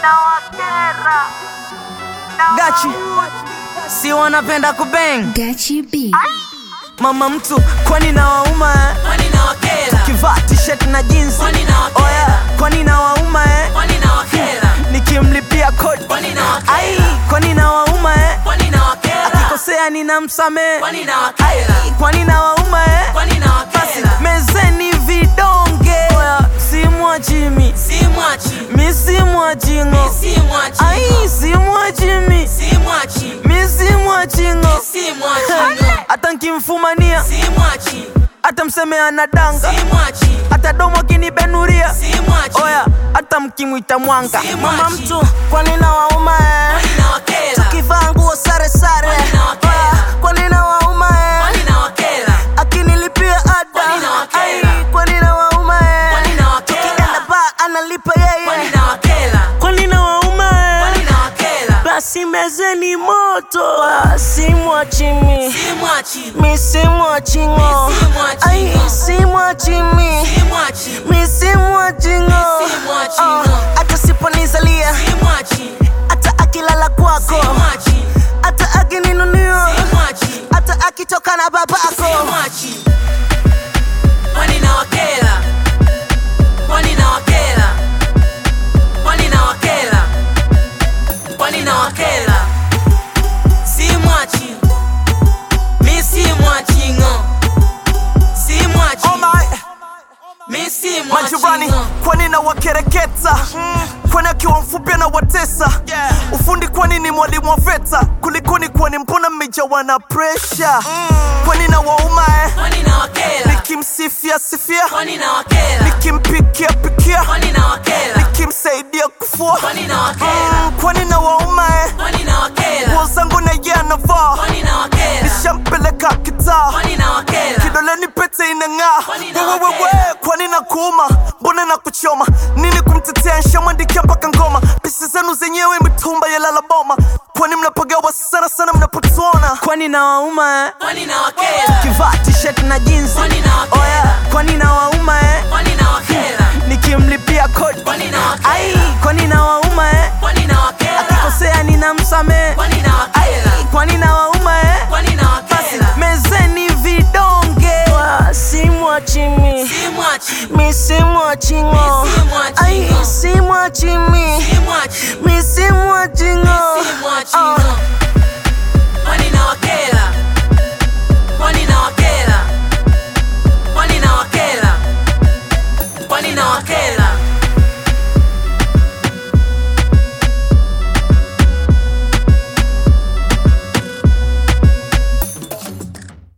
Gachi, si wanapenda kubang Gachi B. Mama mtu, kwani na wauma Kwani na wakela kivaa t-shirt na jeans. Kwani na wakela Oya, kwani na wauma Kwani na wakela nikimlipia kodi. Kwani na wakela Ai, kwani na wauma Kwani na wakela akikosea ninamsamehe. Kwani na wakela Kwani na wauma Kwani na wakela mezeni vidonge. Oya, simwachi mi Simwachi mi simwachi ngo. Simwachi Ai, simwachi mi Simwachi mi simwachi ngo. Simwachi Hata nkimfumania Simwachi hata mseme anadanga, Simwachi hata domo kinibenuria. Simwachi Oya, hata mkimwita mwanga. Si Mama mwachi. mtu, kwani na wauma Kwani na wakela kivaa nguo sare sare. Kwani na wakela Oya, kwani na wauma Kwani na wakela akinilipia ada. Kwani na wakela Ai, kwani na wauma Kwani na wakela tukienda ba analipa Kwani yeye. na wakela Kwani na wauma Kwani na wakela basi mezeni moto. Simwachi mi Simwachi mi simwachi ngo. Simwachi Ai, ngo. simwachi mi Simwachi mi simwachi ngo. Simwachi ngo. Hata siponizalia, Simwachi hata akilala kwako, Simwachi hata akininunia, Simwachi hata akitoka na babako. Simwachi Kwani na wakela Kwani na wakela Kwani na wakela Kwani na wakela Simwachi Mi simwachi ngo Simwachi Mi simwachi Majirani, ngo kwani na wakereketa? Kwani akiwa mfupi na watesa? Ufundi kwani ni mwalimu wa VETA? Kulikoni kwani mbona mmejawa na pressure? Kwani na wauma Kwani na wakela nikimsifia sifia, Kwani na wakela nikimpikia pikia, Kwani na wakela nikimsaidia kufua. Kwani na wakela Kwani na wauma Kwani na wakela nguo zangu na yeye anavaa, Kwani na wakela nishampeleka kitaa, Kwani na wakela kidoleni pete inang'aa. Kwani na Wewe wakela? kwani na kuuma, mbona na kuchoma nini? Kumtetea nshamwandikia mpaka ngoma, pisi zenu zenyewe mitumba ya lala boma. Kwani mnapagawa sana sana mnapotuona? Kwani na wauma Kwani na wakela kivaa t-shirt na jeans. Kwani na wakela Oya, kwani na wauma Kwani na wakela nikimlipia kodi. Kwani na wakela Ai, kwani na wauma Kwani na wakela akikosea ninamsamehe. Kwani na wakela Kwani na wauma Kwani na wakela mezeni vidonge. Simwachi mi Simwachi mi simwachi ngo. Simwachi Ai, ngo. simwachi mi Simwachi mi simwachi ngo. Simwachi ngo